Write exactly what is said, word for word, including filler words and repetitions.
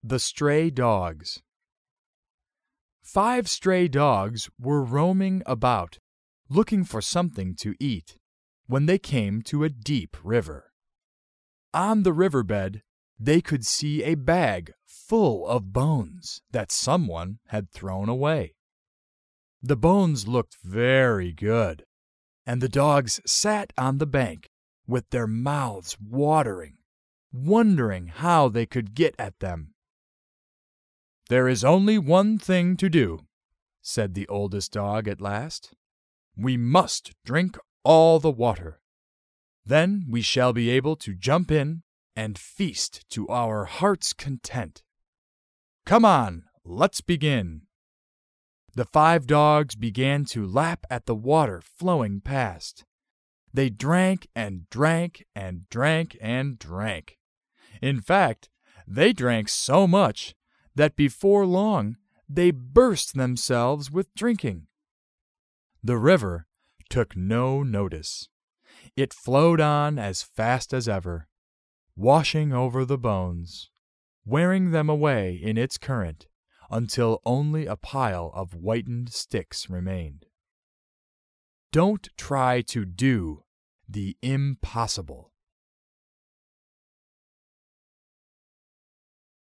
The Stray Dogs. Five stray dogs were roaming about, looking for something to eat, when they came to a deep river. On the riverbed they could see a bag full of bones that someone had thrown away. The bones looked very good, and the dogs sat on the bank with their mouths watering, wondering how they could get at them. "There is only one thing to do," said the oldest dog at last. "We must drink all the water. Then we shall be able to jump in and feast to our heart's content. Come on, let's begin." The five dogs began to lap at the water flowing past. They drank and drank and drank and drank. In fact, they drank so much that before long they burst themselves with drinking. The river took no notice. It flowed on as fast as ever, washing over the bones, wearing them away in its current until only a pile of whitened sticks remained. Don't try to do the impossible.